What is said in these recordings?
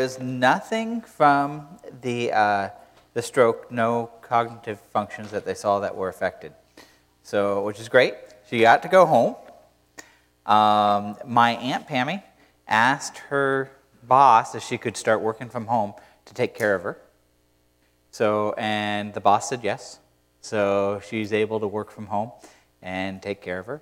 was nothing from the stroke, no cognitive functions that they saw that were affected. So, which is great. She got to go home. My Aunt Pammy asked her boss if she could start working from home to take care of her. So, and the boss said yes. So she's able to work from home and take care of her.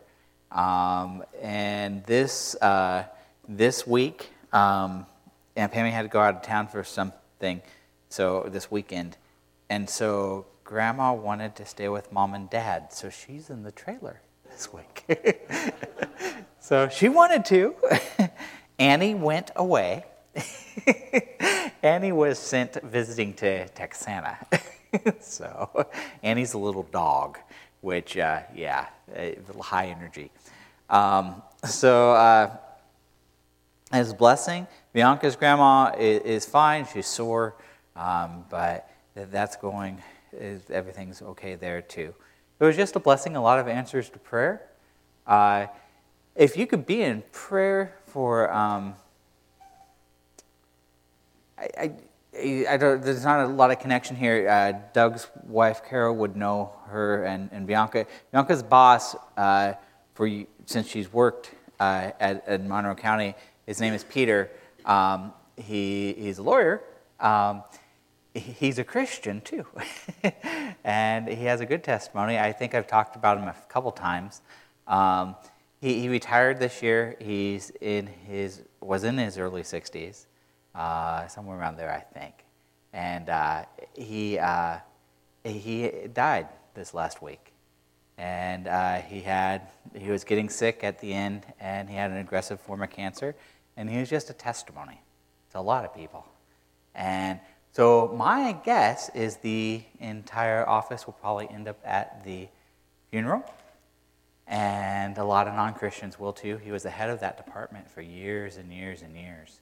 And this week, Aunt Pammy had to go out of town for something, so this weekend. And so Grandma wanted to stay with Mom and Dad, so she's in the trailer this week. So she wanted to. Annie went away. Annie was sent visiting to Texana. So Annie's a little dog, which, high energy. As a blessing, Bianca's grandma is fine. She's sore, but everything's okay there too. It was just a blessing, a lot of answers to prayer. If you could be in prayer for, there's not a lot of connection here. Doug's wife, Carol, would know her and Bianca. Bianca's boss, since she's worked at Monroe County, his name is Peter. He's a lawyer. He's a Christian, too. And he has a good testimony. I think I've talked about him a couple times. He retired this year. Was in his early 60s. Somewhere around there, I think. And he died this last week. And he was getting sick at the end, and he had an aggressive form of cancer, and he was just a testimony to a lot of people. And so my guess is the entire office will probably end up at the funeral, and a lot of non-Christians will too. He was the head of that department for years and years and years.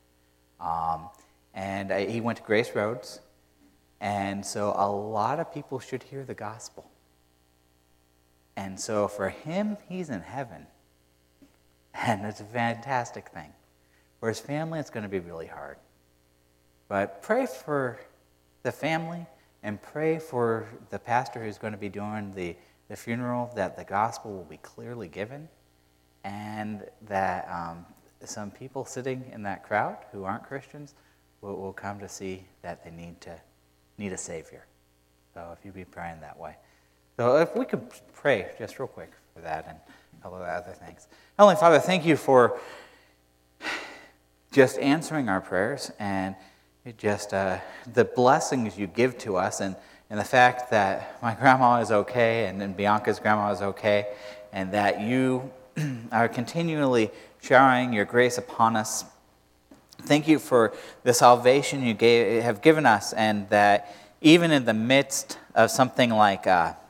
He went to Grace Roads, and so a lot of people should hear the gospel. And so for him, he's in heaven, and it's a fantastic thing. For his family, it's going to be really hard. But pray for the family, and pray for the pastor who's going to be doing the funeral, that the gospel will be clearly given, and that some people sitting in that crowd who aren't Christians will come to see that they need a Savior. So if you'd be praying that way. So if we could pray just real quick for that and a couple of other things. Heavenly Father, thank you for just answering our prayers and just the blessings you give to us, and the fact that my grandma is okay and Bianca's grandma is okay, and that you are continually showering your grace upon us. Thank you for the salvation you have given us, and that even in the midst of something like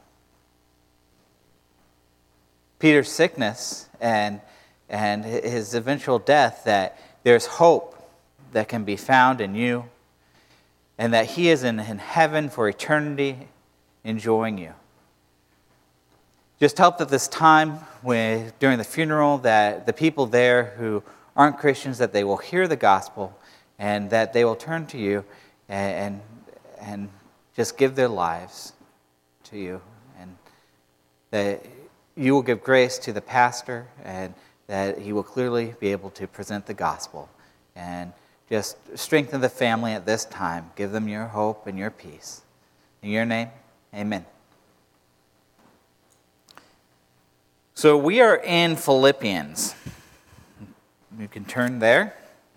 Peter's sickness and his eventual death, that there's hope that can be found in you, and that he is in heaven for eternity enjoying you. Just help at this time during the funeral that the people there who aren't Christians, that they will hear the gospel and that they will turn to you and just give their lives to you, and that you will give grace to the pastor, and that he will clearly be able to present the gospel, and just strengthen the family at this time. Give them your hope and your peace. In your name, amen. So we are in Philippians. You can turn there.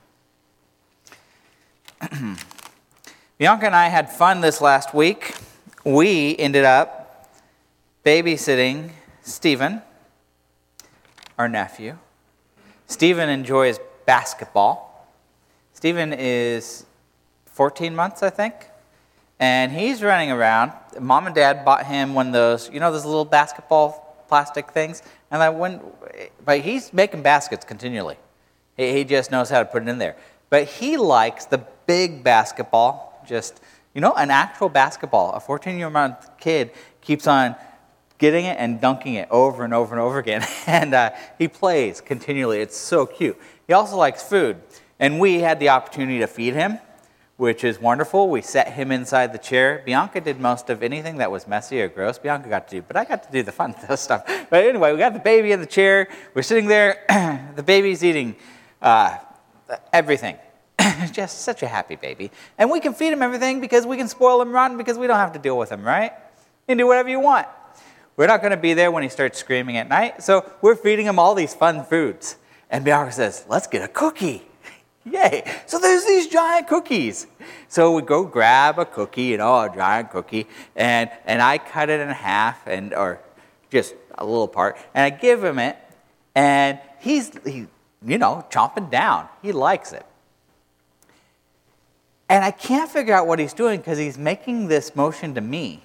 Bianca and I had fun this last week. We ended up babysitting Stephen, our nephew. Stephen enjoys basketball. Stephen is 14 months, I think, and he's running around. Mom and Dad bought him one of those, those little basketball plastic things, but he's making baskets continually. He just knows how to put it in there. But he likes the big basketball, an actual basketball. A 14-year-old kid keeps on getting it and dunking it over and over and over again, and he plays continually. It's so cute. He also likes food. And we had the opportunity to feed him. which is wonderful. We set him inside the chair. Bianca did most of anything that was messy or gross. Bianca got to do, but I got to do the fun stuff. But anyway, we got the baby in the chair. We're sitting there. The baby's eating everything. Just such a happy baby. And we can feed him everything because we can spoil him rotten because we don't have to deal with him, right? You can do whatever you want. We're not going to be there when he starts screaming at night, so we're feeding him all these fun foods. And Bianca says, let's get a cookie. Yay. So there's these giant cookies. So we go grab a cookie, a giant cookie, and I cut it in half, or just a little part, and I give him it, and he's chomping down. He likes it. And I can't figure out what he's doing because he's making this motion to me.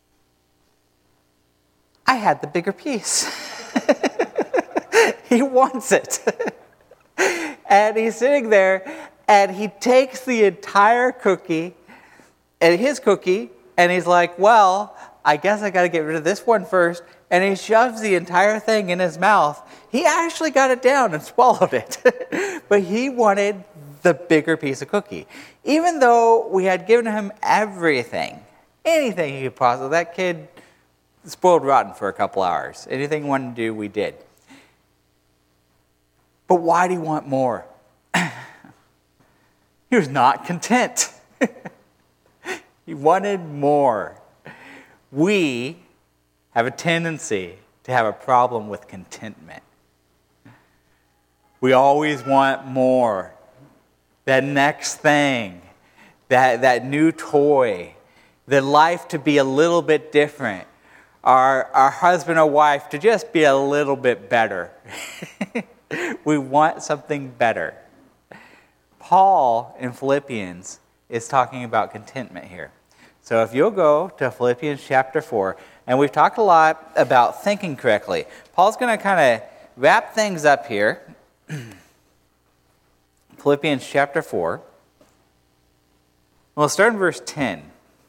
I had the bigger piece. He wants it. And he's sitting there, and he takes the entire cookie, and his cookie, and he's like, well, I guess I got to get rid of this one first. And he shoves the entire thing in his mouth. He actually got it down and swallowed it. But he wanted the bigger piece of cookie. Even though we had given him everything, anything he could possibly, that kid spoiled rotten for a couple hours. Anything he wanted to do, we did. But why do you want more? He was not content. He wanted more. We have a tendency to have a problem with contentment. We always want more. That next thing, that new toy, the life to be a little bit different, our husband or wife to just be a little bit better. We want something better. Paul in Philippians is talking about contentment here. So if you'll go to Philippians chapter 4, and we've talked a lot about thinking correctly. Paul's going to kind of wrap things up here. Philippians chapter 4. We'll start in verse 10.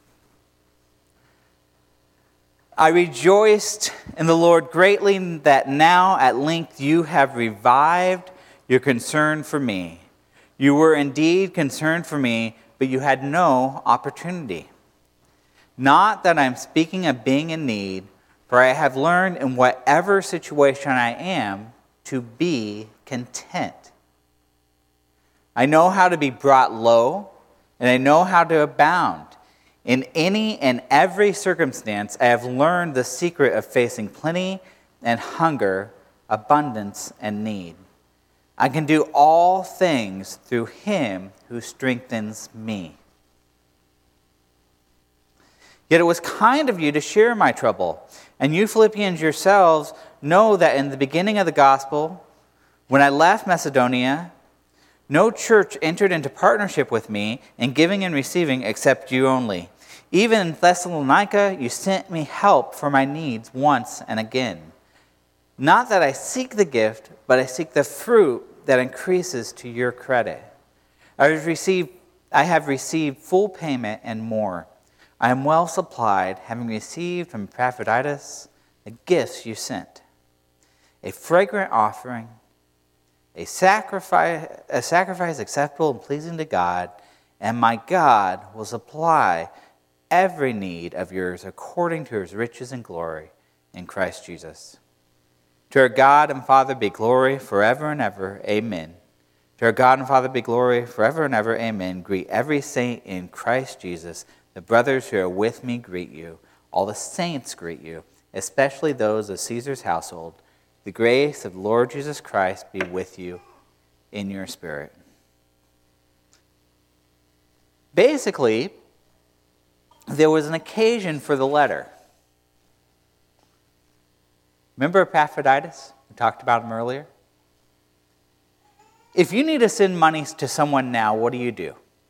I rejoiced in the Lord greatly that now at length you have revived your concern for me. You were indeed concerned for me, but you had no opportunity. Not that I'm speaking of being in need, for I have learned in whatever situation I am to be content. I know how to be brought low, and I know how to abound. In any and every circumstance, I have learned the secret of facing plenty and hunger, abundance and need. I can do all things through him who strengthens me. Yet it was kind of you to share my trouble. And you Philippians yourselves know that in the beginning of the gospel, when I left Macedonia, no church entered into partnership with me in giving and receiving except you only. Even in Thessalonica, you sent me help for my needs once and again. Not that I seek the gift, but I seek the fruit that increases to your credit. I have received full payment and more. I am well supplied, having received from Epaphroditus the gifts you sent. A fragrant offering, a sacrifice acceptable and pleasing to God, and my God will supply every need of yours according to his riches and glory in Christ Jesus. To our God and Father be glory forever and ever. Amen. To our God and Father be glory forever and ever. Amen. Greet every saint in Christ Jesus. The brothers who are with me greet you. All the saints greet you, especially those of Caesar's household. The grace of the Lord Jesus Christ be with you in your spirit. Basically, there was an occasion for the letter. Remember Epaphroditus? We talked about him earlier. If you need to send money to someone now, what do?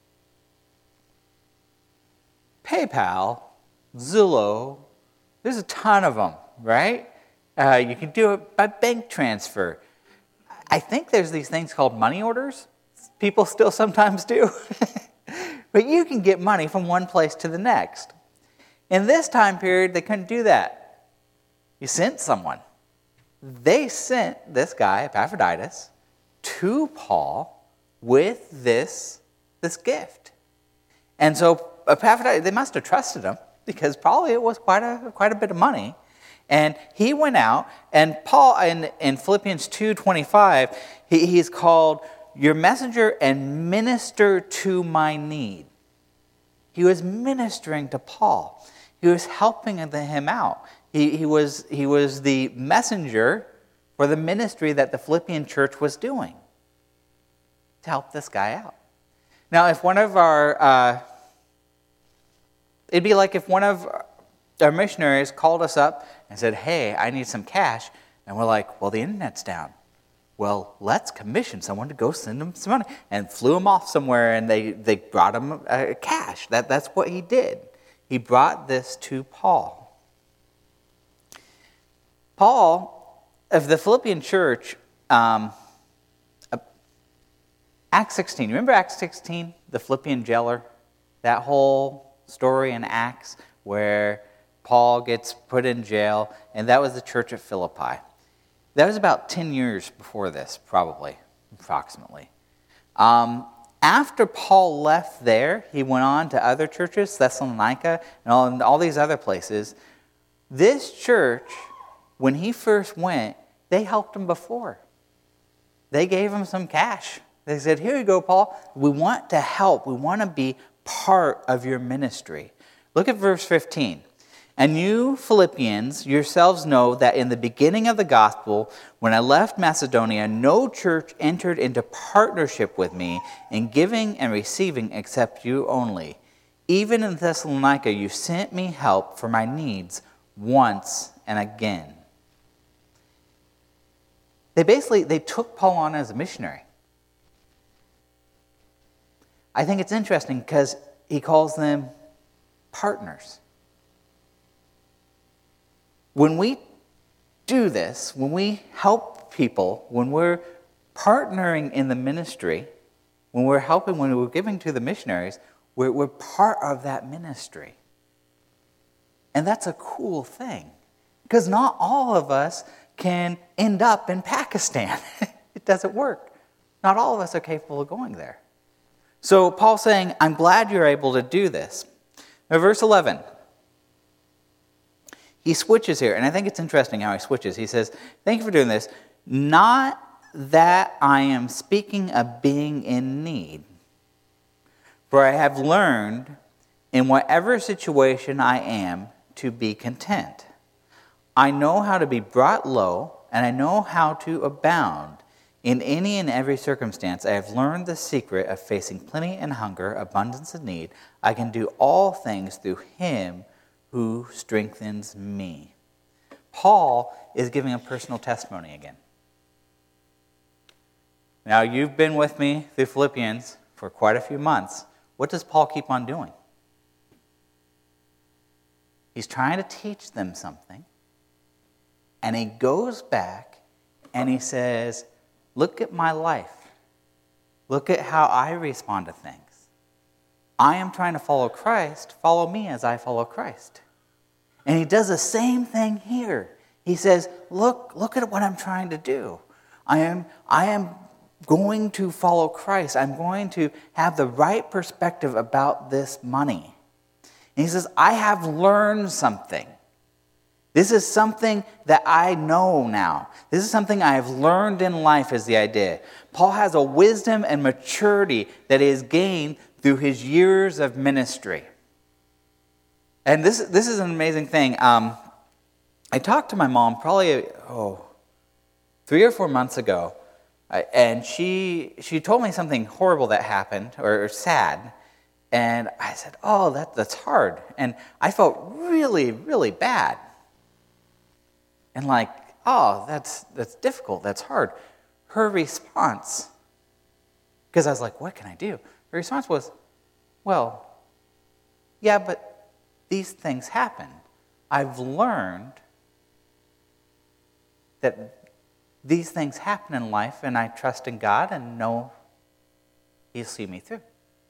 PayPal, Zillow, there's a ton of them, right? You can do it by bank transfer. I think there's these things called money orders. People still sometimes do. But you can get money from one place to the next. In this time period, they couldn't do that. You sent someone. They sent this guy, Epaphroditus, to Paul with this gift. And so Epaphroditus, they must have trusted him because probably it was quite a bit of money. And he went out, and Paul in Philippians 2:25, he's called your messenger and minister to my need. He was ministering to Paul. He was helping him out. He was the messenger for the ministry that the Philippian church was doing to help this guy out. Now, if one of our, it'd be like if one of our missionaries called us up and said, hey, I need some cash. And we're like, well, the internet's down. Well, let's commission someone to go send him some money. And flew him off somewhere, and they brought him cash. That's what he did. He brought this to Paul. Paul, of the Philippian church, Acts 16. Remember Acts 16, the Philippian jailer? That whole story in Acts where Paul gets put in jail, and that was the church at Philippi. That was about 10 years before this, probably, approximately. After Paul left there, he went on to other churches, Thessalonica, and all these other places. This church, when he first went, they helped him before. They gave him some cash. They said, here you go, Paul. We want to help. We want to be part of your ministry. Look at verse 15. And you Philippians yourselves know that in the beginning of the gospel, when I left Macedonia, no church entered into partnership with me in giving and receiving except you only. Even in Thessalonica, you sent me help for my needs once and again. They took Paul on as a missionary. I think it's interesting because he calls them partners. When we do this, when we help people, when we're partnering in the ministry, when we're helping, when we're giving to the missionaries, we're part of that ministry. And that's a cool thing, because not all of us can end up in Pakistan. It doesn't work. Not all of us are capable of going there. So Paul's saying, I'm glad you're able to do this. Now, verse 11. He switches here, and I think it's interesting how he switches. He says, thank you for doing this. Not that I am speaking of being in need, for I have learned in whatever situation I am to be content. I know how to be brought low, and I know how to abound. In any and every circumstance, I have learned the secret of facing plenty and hunger, abundance and need. I can do all things through him who strengthens me. Paul is giving a personal testimony again. Now, you've been with me through Philippians for quite a few months. What does Paul keep on doing? He's trying to teach them something, and he goes back and he says, look at my life. Look at how I respond to things. I am trying to follow Christ. Follow me as I follow Christ. And he does the same thing here. He says, look at what I'm trying to do. I am going to follow Christ. I'm going to have the right perspective about this money. And he says, I have learned something. This is something that I know now. This is something I have learned in life, is the idea. Paul has a wisdom and maturity that he has gained through his years of ministry. And this is an amazing thing. I talked to my mom probably 3 or 4 months ago, and she told me something horrible that happened, or sad, and I said, oh, that's hard. And I felt really, really bad. And like, oh, that's difficult, that's hard. Her response, because I was like, what can I do? Her response was, well, yeah, but these things happen. I've learned that these things happen in life, and I trust in God and know He'll see me through.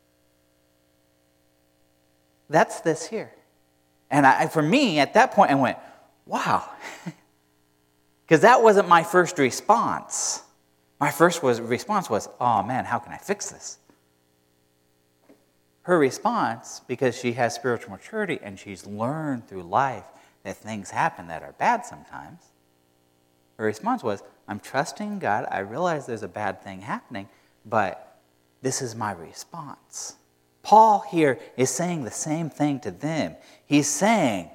That's this here. And for me, at that point, I went, wow. Because that wasn't my first response. My first response was, oh man, how can I fix this? her response, because she has spiritual maturity and she's learned through life that things happen that are bad sometimes, her response was, I'm trusting God. I realize there's a bad thing happening, but this is my response. Paul here is saying the same thing to them. He's saying,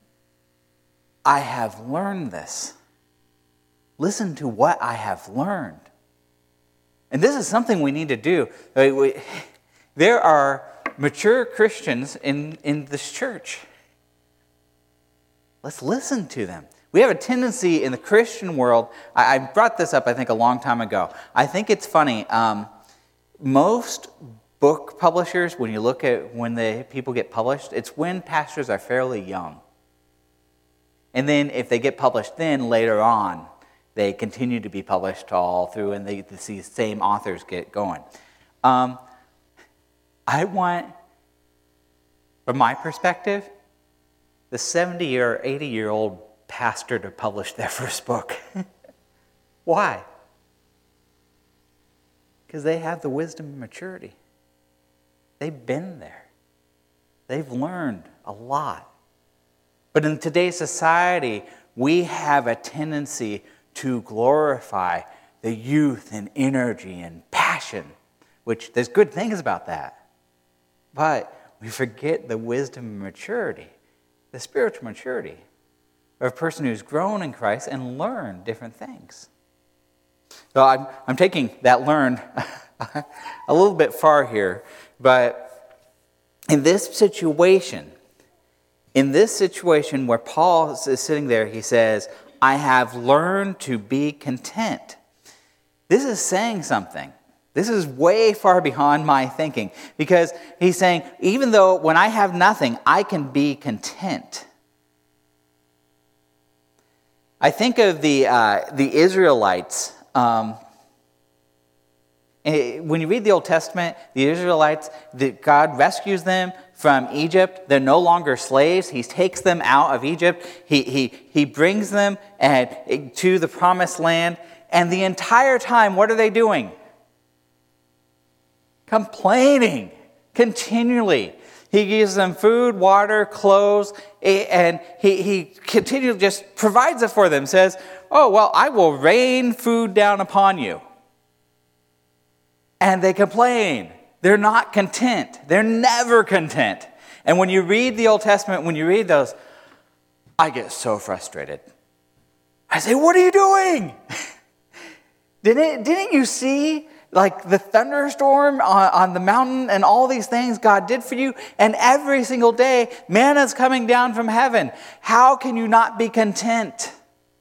I have learned this. Listen to what I have learned. And this is something we need to do. There are mature Christians in this church. Let's listen to them. We have a tendency in the Christian world, I brought this up, I think, a long time ago. I think it's funny. Most book publishers, when you look at when the people get published, it's when pastors are fairly young. And then if they get published then, later on, they continue to be published all through, and these same authors get going. I want, from my perspective, the 70 or 80-year-old pastor to publish their first book. Why? Because they have the wisdom and maturity. They've been there. They've learned a lot. But in today's society, we have a tendency to glorify the youth and energy and passion, which there's good things about that. But we forget the wisdom and maturity, the spiritual maturity of a person who's grown in Christ and learned different things. So I'm taking that learn a little bit far here, but in this situation where Paul is sitting there, he says, I have learned to be content. This is saying something. This is way far beyond my thinking, because he's saying, even though when I have nothing, I can be content. I think of the Israelites. When you read the Old Testament, the Israelites, God rescues them from Egypt. They're no longer slaves. He takes them out of Egypt. He brings them to the promised land. And the entire time, what are they doing? Complaining continually. He gives them food, water, clothes, and he continually just provides it for them. Says, oh, well, I will rain food down upon you. And they complain. They're not content. They're never content. And when you read the Old Testament, when you read those, I get so frustrated. I say, what are you doing? Didn't you see like the thunderstorm on the mountain and all these things God did for you? And every single day, manna's coming down from heaven. How can you not be content?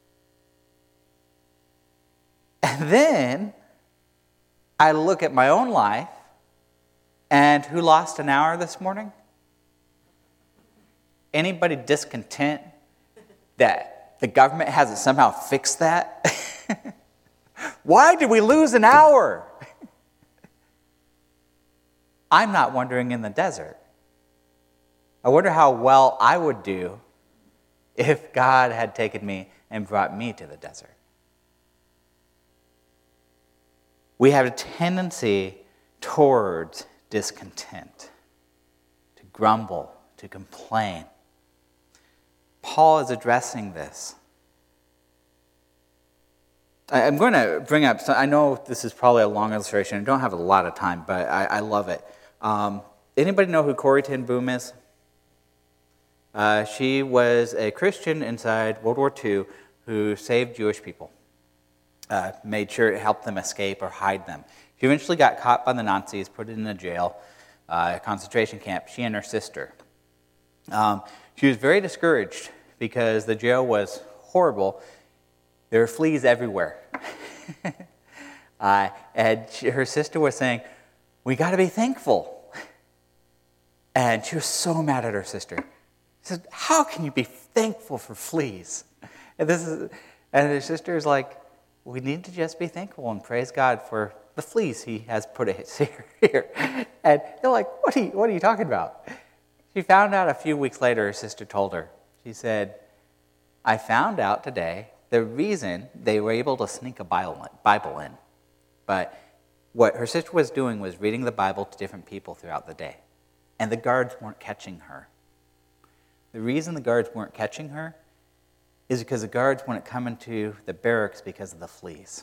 And then I look at my own life, and who lost an hour this morning? Anybody discontent that the government hasn't somehow fixed that? Why did we lose an hour? I'm not wandering in the desert. I wonder how well I would do if God had taken me and brought me to the desert. We have a tendency towards discontent, to grumble, to complain. Paul is addressing this. I'm going to bring up, I know this is probably a long illustration. I don't have a lot of time, but I love it. Anybody know who Corrie ten Boom is? She was a Christian inside World War II who saved Jewish people. Made sure it helped them escape or hide them. She eventually got caught by the Nazis, put in a jail, a concentration camp, she and her sister. She was very discouraged because the jail was horrible. There were fleas everywhere. And her sister was saying, we got to be thankful. And she was so mad at her sister. She said, how can you be thankful for fleas? And her sister is like, we need to just be thankful and praise God for the fleas he has put here. And they're like, what are you talking about? She found out a few weeks later, her sister told her. She said, I found out today the reason they were able to sneak a Bible in. But what her sister was doing was reading the Bible to different people throughout the day. and the guards weren't catching her. The reason the guards weren't catching her is because the guards wouldn't come into the barracks because of the fleas.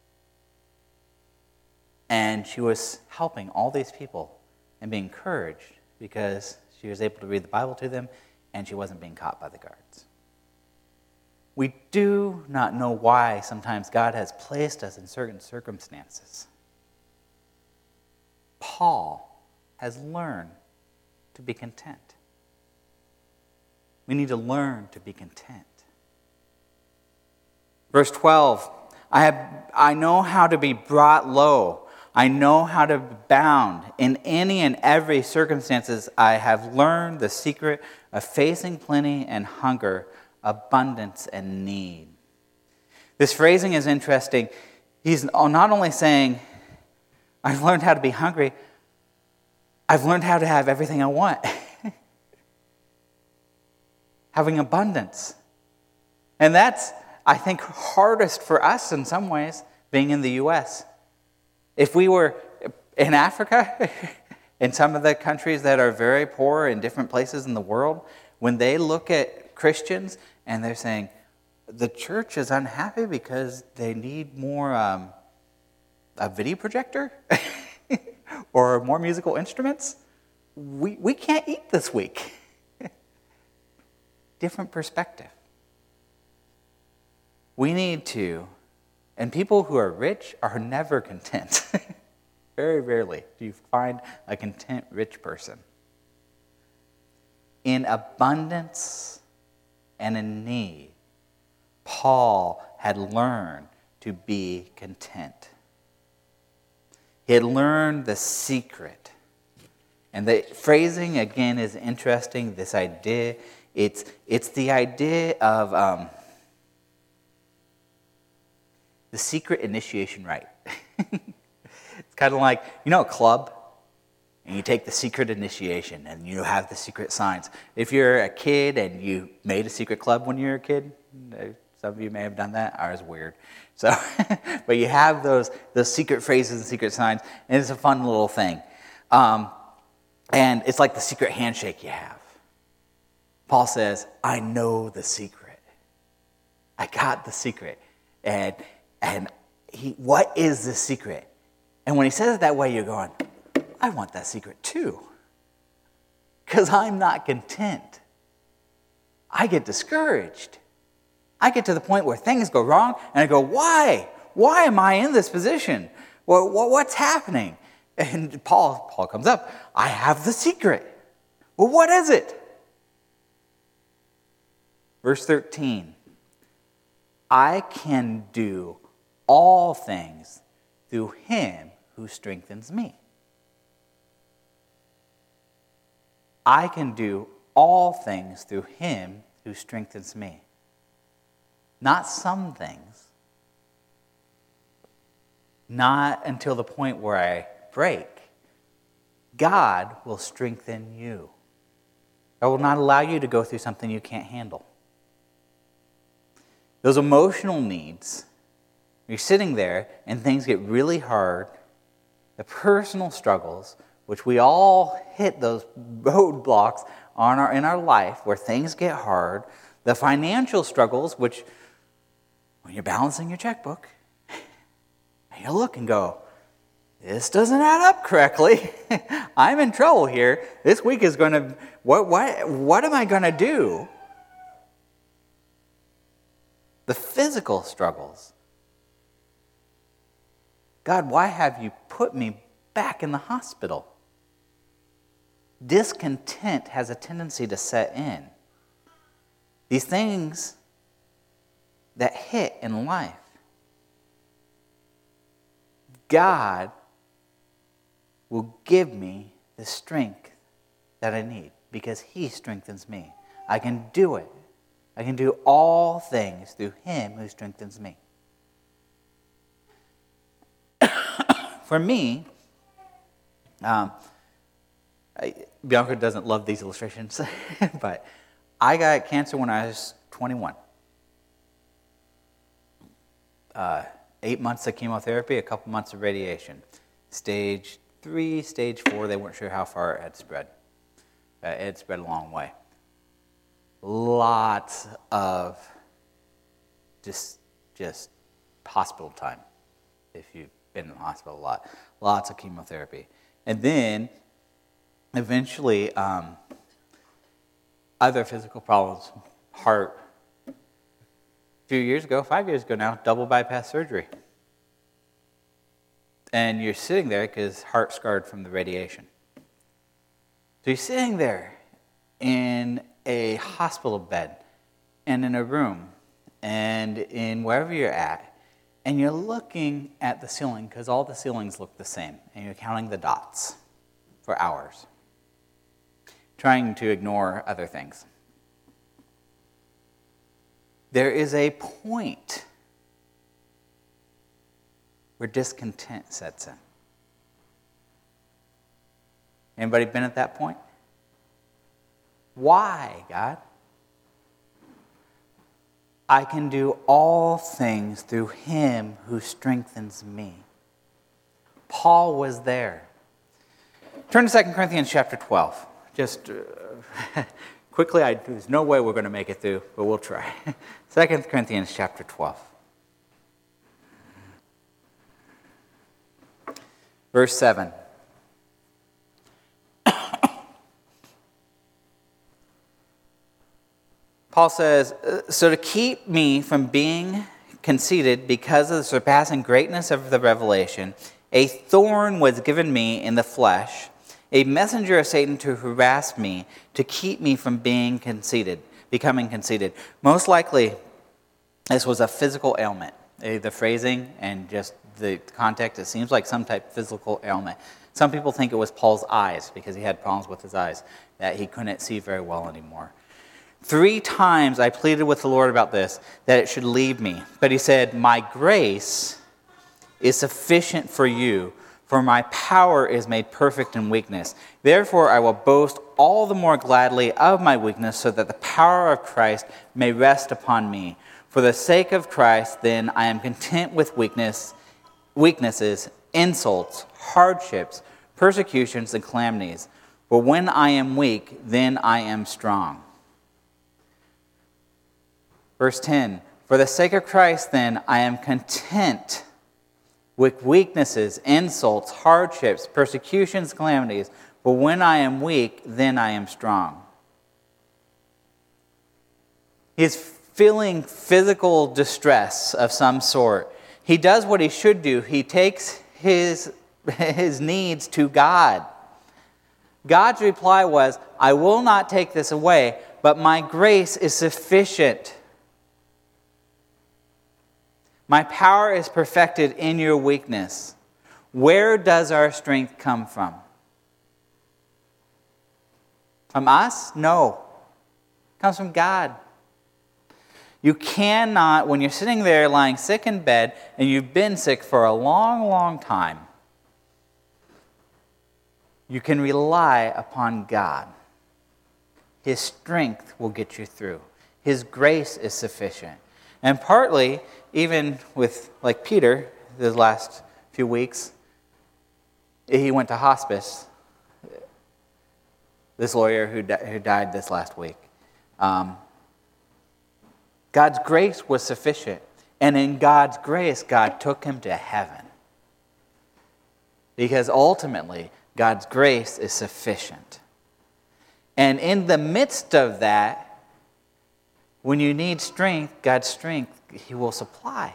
And she was helping all these people and being encouraged because she was able to read the Bible to them and she wasn't being caught by the guards. We do not know why sometimes God has placed us in certain circumstances. Paul has learned to be content. We need to learn to be content. Verse 12, I know how to be brought low. I know how to abound. In any and every circumstances, I have learned the secret of facing plenty and hunger, abundance and need. This phrasing is interesting. He's not only saying, I've learned how to be hungry, I've learned how to have everything I want. Having abundance. And that's, I think, hardest for us in some ways, being in the U.S. If we were in Africa, in some of the countries that are very poor in different places in the world, when they look at Christians and they're saying, the church is unhappy because they need more a video projector or more musical instruments, we can't eat this week. Different perspective. We need to, and people who are rich are never content. Very rarely do you find a content rich person. In abundance and in need, Paul had learned to be content. He had learned the secret. And the phrasing, again, is interesting. This idea, it's the idea of the secret initiation rite. It's kind of like, a club, and you take the secret initiation, and you have the secret signs. If you're a kid and you made a secret club when you were a kid, some of you may have done that. Ours is weird. So, but you have those secret phrases and secret signs, and it's a fun little thing. And it's like the secret handshake you have. Paul says, I know the secret. I got the secret. And what is the secret? And when he says it that way, you're going, I want that secret too. Because I'm not content. I get discouraged. I get to the point where things go wrong, and I go, why? Why am I in this position? Well, what's happening? And Paul comes up, I have the secret. Well, what is it? Verse 13, I can do all things through him who strengthens me. I can do all things through him who strengthens me. Not some things. Not until the point where I break. God will strengthen you. I will not allow you to go through something you can't handle. Those emotional needs, you're sitting there and things get really hard, the personal struggles, which we all hit those roadblocks in our life where things get hard, the financial struggles, which when you're balancing your checkbook, and you look and go, this doesn't add up correctly. I'm in trouble here. This week is going to, what am I going to do? The physical struggles. God, why have you put me back in the hospital? Discontent has a tendency to set in. These things that hit in life. God will give me the strength that I need because he strengthens me. I can do it. I can do all things through him who strengthens me. For me, Bianca doesn't love these illustrations, but I got cancer when I was 21. 8 months of chemotherapy, a couple months of radiation. Stage 3, stage 4, they weren't sure how far it had spread. It spread a long way. Lots of just hospital time, if you've been in the hospital a lot. Lots of chemotherapy. And then, eventually, other physical problems, heart. A few years ago, 5 years ago now, double bypass surgery. And you're sitting there because heart scarred from the radiation. So you're sitting there in a hospital bed and in a room and in wherever you're at, and you're looking at the ceiling because all the ceilings look the same, and you're counting the dots for hours, trying to ignore other things. There is a point where discontent sets in. Anybody been at that point? Why, God? I can do all things through him who strengthens me. Paul was there. Turn to 2 Corinthians chapter 12. Just quickly, there's no way we're going to make it through, but we'll try. 2 Corinthians chapter 12. Verse 7. Paul says, so to keep me from being conceited because of the surpassing greatness of the revelation, a thorn was given me in the flesh, a messenger of Satan to harass me, to keep me from being conceited, becoming conceited. Most likely, this was a physical ailment. The phrasing and just the context, it seems like some type of physical ailment. Some people think it was Paul's eyes because he had problems with his eyes, that he couldn't see very well anymore. 3 times I pleaded with the Lord about this, that it should leave me. But he said, my grace is sufficient for you, for my power is made perfect in weakness. Therefore I will boast all the more gladly of my weakness, so that the power of Christ may rest upon me. For the sake of Christ, then, I am content with weaknesses, insults, hardships, persecutions, and calamities. For when I am weak, then I am strong. Verse 10, for the sake of Christ, then, I am content with weaknesses, insults, hardships, persecutions, calamities. For when I am weak, then I am strong. He's feeling physical distress of some sort. He does what he should do. He takes his needs to God. God's reply was, I will not take this away, but my grace is sufficient. My power is perfected in your weakness. Where does our strength come from? From us? No. It comes from God. You cannot, when you're sitting there lying sick in bed, and you've been sick for a long, long time, you can rely upon God. His strength will get you through. His grace is sufficient. And partly, even with, like Peter, the last few weeks, he went to hospice. This lawyer who died this last week. God's grace was sufficient. And in God's grace, God took him to heaven. Because ultimately, God's grace is sufficient. And in the midst of that, when you need strength, God's strength, he will supply.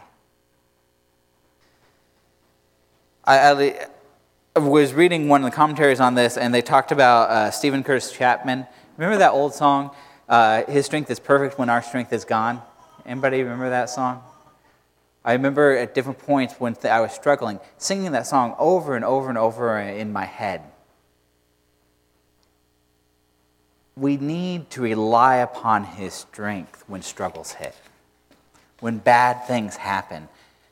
I was reading one of the commentaries on this, and they talked about Stephen Curtis Chapman. Remember that old song, His Strength is Perfect When Our Strength is Gone? Anybody remember that song? I remember at different points when I was struggling, singing that song over and over and over in my head. We need to rely upon his strength when struggles hit, when bad things happen.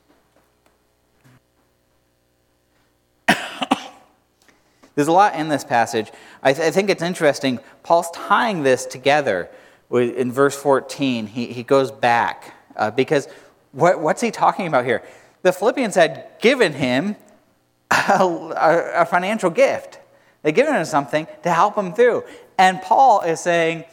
There's a lot in this passage. I think it's interesting. Paul's tying this together in verse 14. He goes back because what's he talking about here? The Philippians had given him a financial gift. They'd given him something to help him through. And Paul is saying,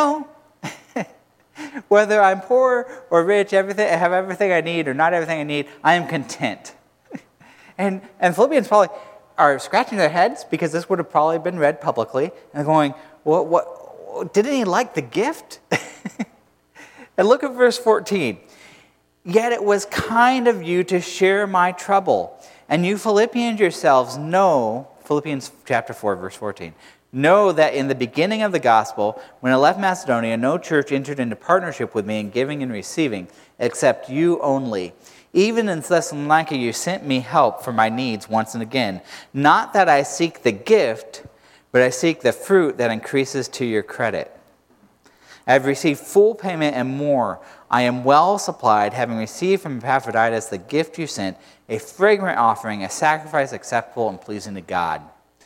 whether I'm poor or rich, I have everything I need or not everything I need, I am content. And Philippians probably are scratching their heads because this would have probably been read publicly and going, what didn't he like the gift? And look at verse 14. Yet it was kind of you to share my trouble. And you Philippians yourselves know, Philippians chapter 4, verse 14, know that in the beginning of the gospel, when I left Macedonia, no church entered into partnership with me in giving and receiving, except you only. Even in Thessalonica, you sent me help for my needs once and again. Not that I seek the gift, but I seek the fruit that increases to your credit. I have received full payment and more. I am well supplied, having received from Epaphroditus the gift you sent, a fragrant offering, a sacrifice acceptable and pleasing to God.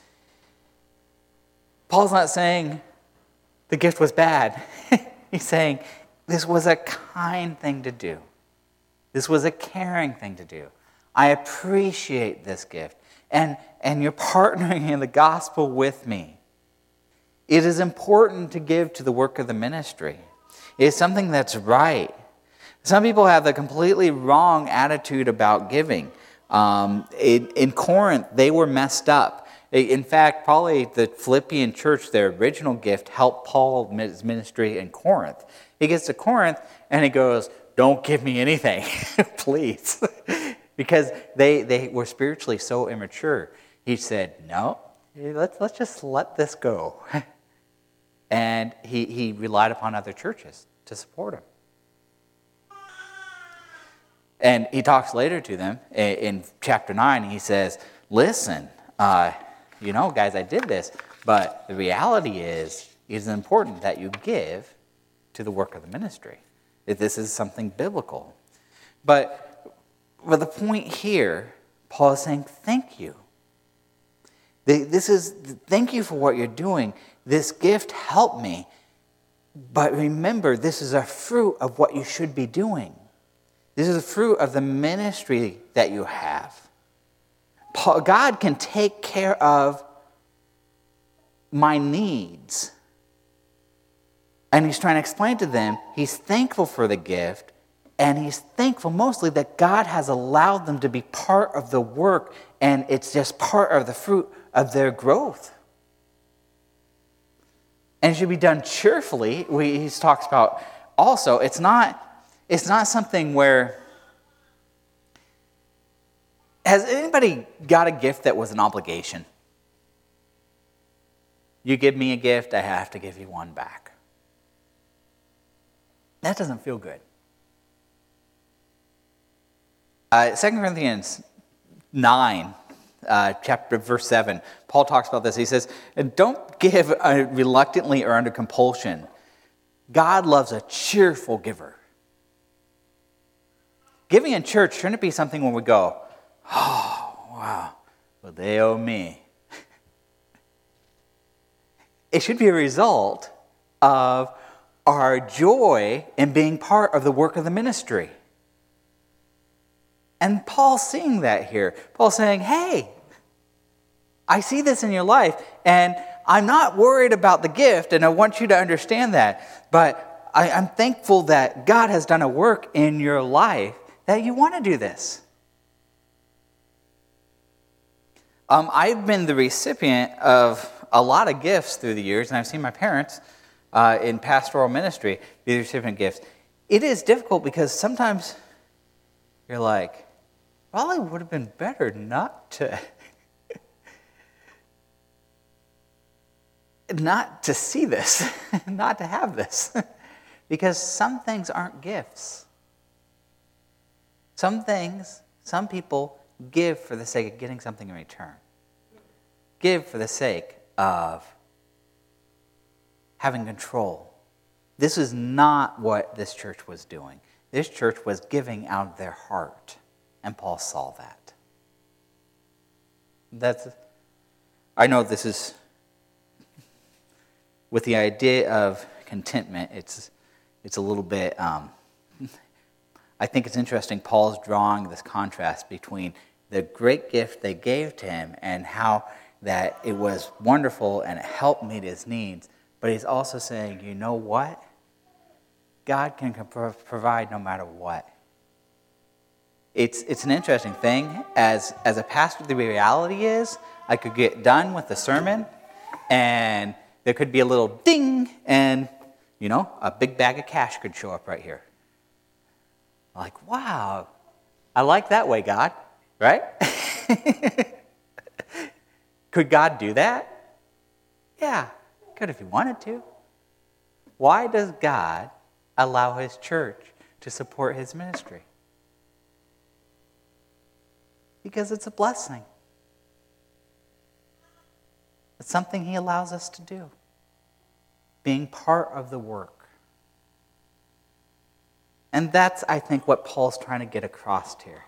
Paul's not saying the gift was bad. He's saying this was a kind thing to do. This was a caring thing to do. I appreciate this gift. And you're partnering in the gospel with me. It is important to give to the work of the ministry. It is something that's right. Some people have the completely wrong attitude about giving. In Corinth, they were messed up. In fact, probably the Philippian church, their original gift, helped Paul's ministry in Corinth. He gets to Corinth and he goes, don't give me anything, please. Because they were spiritually so immature. He said, no, let's just let this go. And he relied upon other churches to support him. And he talks later to them in chapter 9. He says, listen, guys, I did this. But the reality is, it is important that you give to the work of the ministry. If this is something biblical. But the point here, Paul is saying, thank you. Thank you for what you're doing. This gift helped me. But remember, this is a fruit of what you should be doing. This is the fruit of the ministry that you have. God can take care of my needs. And he's trying to explain to them, he's thankful for the gift, and he's thankful mostly that God has allowed them to be part of the work, and it's just part of the fruit of their growth. And it should be done cheerfully. He talks about also, it's not something where, has anybody got a gift that was an obligation? You give me a gift, I have to give you one back. That doesn't feel good. 2 Corinthians 9, verse 7, Paul talks about this. He says, don't give reluctantly or under compulsion. God loves a cheerful giver. Giving in church shouldn't be something when we go, oh, wow, well, they owe me. It should be a result of our joy in being part of the work of the ministry. And Paul's seeing that here. Paul's saying, hey, I see this in your life, and I'm not worried about the gift, and I want you to understand that. But I'm thankful that God has done a work in your life that you want to do this. I've been the recipient of a lot of gifts through the years, and I've seen my parents in pastoral ministry be the recipient of gifts. It is difficult because sometimes you're like, probably would have been better not to see this, not to have this. Because some things aren't gifts. Some people give for the sake of getting something in return. Give for the sake of having control. This is not what this church was doing. This church was giving out of their heart. And Paul saw that. I know this is, with the idea of contentment, it's a little bit, I think it's interesting, Paul's drawing this contrast between the great gift they gave to him and how that it was wonderful and it helped meet his needs, But he's also saying, you know what? God can provide no matter what. It's an interesting thing. As a pastor, the reality is I could get done with the sermon and there could be a little ding and, a big bag of cash could show up right here. Like, wow, I like that way, God, right? Could God do that? Yeah, could if he wanted to. Why does God allow his church to support his ministry? Because it's a blessing. It's something he allows us to do. Being part of the work. And that's, I think, what Paul's trying to get across here.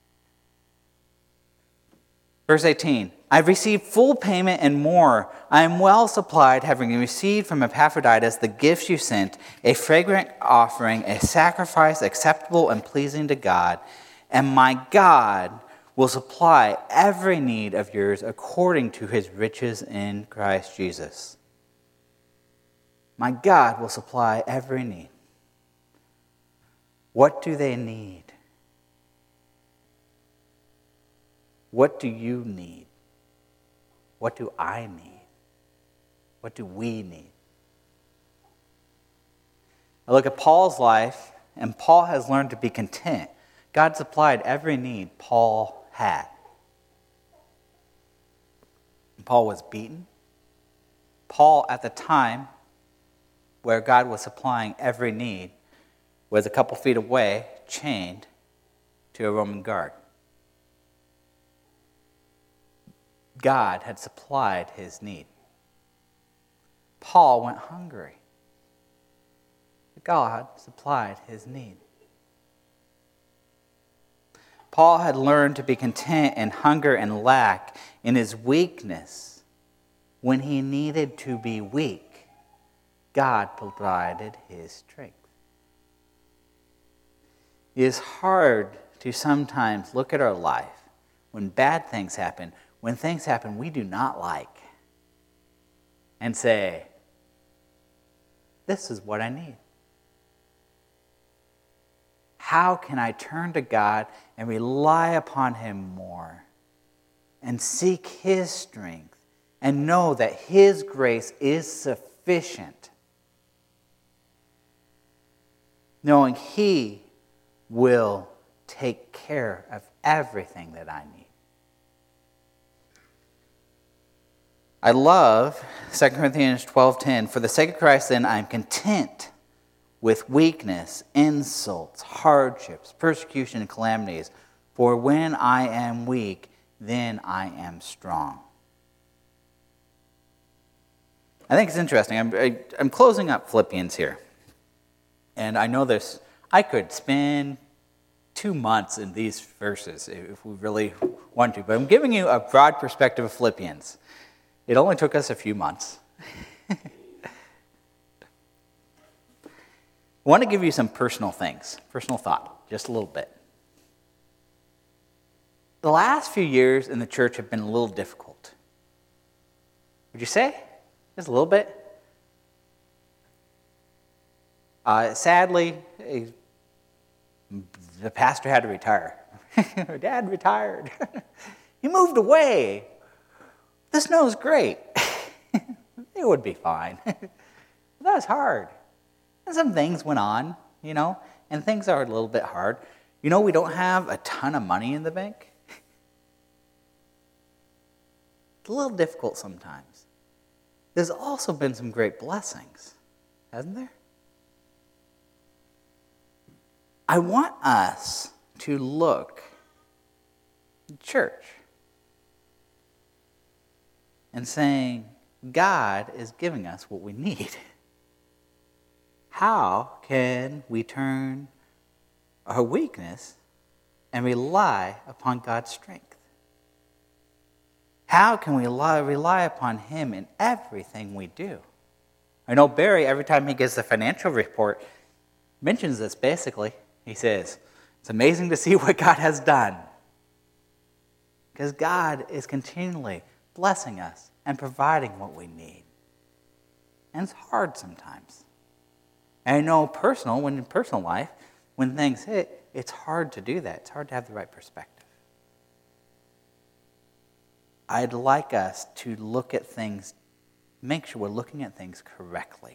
Verse 18, I've received full payment and more. I am well supplied, having received from Epaphroditus the gifts you sent, a fragrant offering, a sacrifice acceptable and pleasing to God. And my God will supply every need of yours according to his riches in Christ Jesus. My God will supply every need. What do they need? What do you need? What do I need? What do we need? I look at Paul's life, and Paul has learned to be content. God supplied every need Paul had. Paul was beaten. Paul, at the time where God was supplying every need, was a couple feet away, chained to a Roman guard. God had supplied his need. Paul went hungry. God supplied his need. Paul had learned to be content in hunger and lack, in his weakness. When he needed to be weak, God provided his strength. It is hard to sometimes look at our life when bad things happen, when things happen we do not like, and say, this is what I need. How can I turn to God and rely upon him more and seek his strength and know that his grace is sufficient, knowing he will take care of everything that I need. I love 2 Corinthians 12:10. For the sake of Christ, then, I am content with weakness, insults, hardships, persecution, and calamities. For when I am weak, then I am strong. I think it's interesting. I'm closing up Philippians here. And I know this. I could spend 2 months in these verses if we really want to. But I'm giving you a broad perspective of Philippians. It only took us a few months. I want to give you some personal thought, just a little bit. The last few years in the church have been a little difficult. Would you say? Just a little bit? Sadly, the pastor had to retire. Dad retired. He moved away. The snow's great. It would be fine. That was hard. And some things went on, and things are a little bit hard. We don't have a ton of money in the bank. It's a little difficult sometimes. There's also been some great blessings, hasn't there? I want us to look at church and saying, God is giving us what we need. How can we turn our weakness and rely upon God's strength? How can we rely upon him in everything we do? I know Barry, every time he gets the financial report, mentions this basically. He says, it's amazing to see what God has done. Because God is continually blessing us and providing what we need. and it's hard sometimes. And I know in personal life, when things hit, it's hard to do that. It's hard to have the right perspective. I'd like us to look at things, make sure we're looking at things correctly.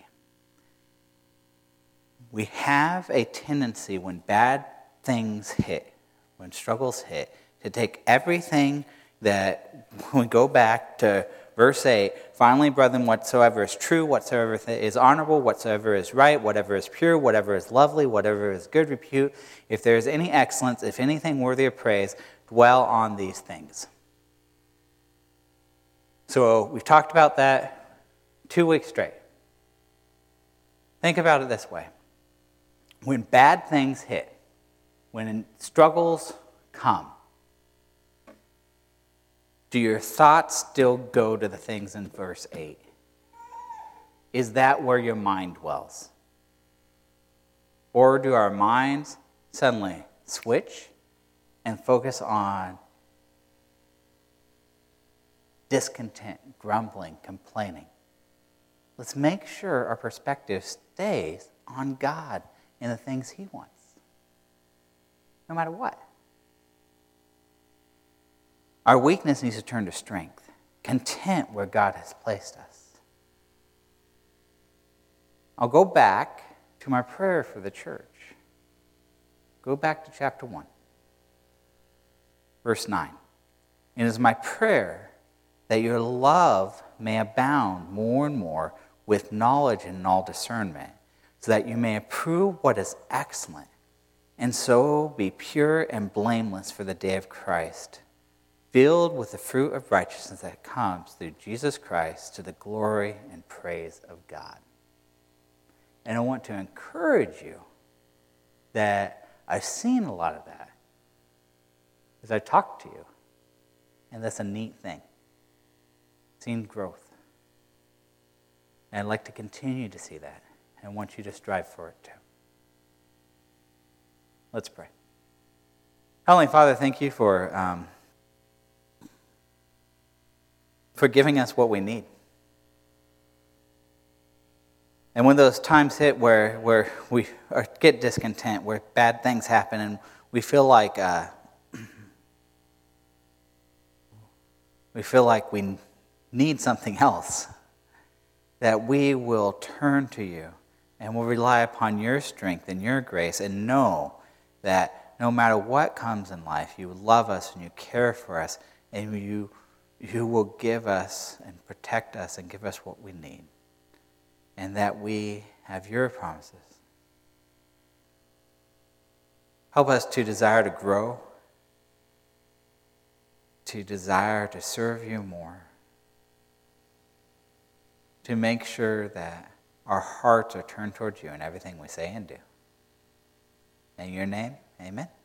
We have a tendency when bad things hit, when struggles hit, to take everything that, when we go back to verse 8, finally, brethren, whatsoever is true, whatsoever is honorable, whatsoever is right, whatever is pure, whatever is lovely, whatever is good repute, if there is any excellence, if anything worthy of praise, dwell on these things. So we've talked about that 2 weeks straight. Think about it this way. When bad things hit, when struggles come, do your thoughts still go to the things in verse 8? Is that where your mind dwells? Or do our minds suddenly switch and focus on discontent, grumbling, complaining? Let's make sure our perspective stays on God and the things He wants, no matter what. Our weakness needs to turn to strength, content where God has placed us. I'll go back to my prayer for the church. Go back to chapter 1, verse 9. It is my prayer that your love may abound more and more with knowledge and all discernment, so that you may approve what is excellent, and so be pure and blameless for the day of Christ, filled with the fruit of righteousness that comes through Jesus Christ to the glory and praise of God. And I want to encourage you that I've seen a lot of that as I talk to you. And that's a neat thing. Seen growth. And I'd like to continue to see that. And I want you to strive for it too. Let's pray. Heavenly Father, thank you for giving us what we need. And when those times hit where we get discontent, where bad things happen, and we feel like we need something else, that we will turn to you and will rely upon your strength and your grace and know that no matter what comes in life, you love us and you care for us, and you will give us and protect us and give us what we need. And that we have your promises. Help us to desire to grow, to desire to serve you more, to make sure that our hearts are turned towards you in everything we say and do. In your name, amen.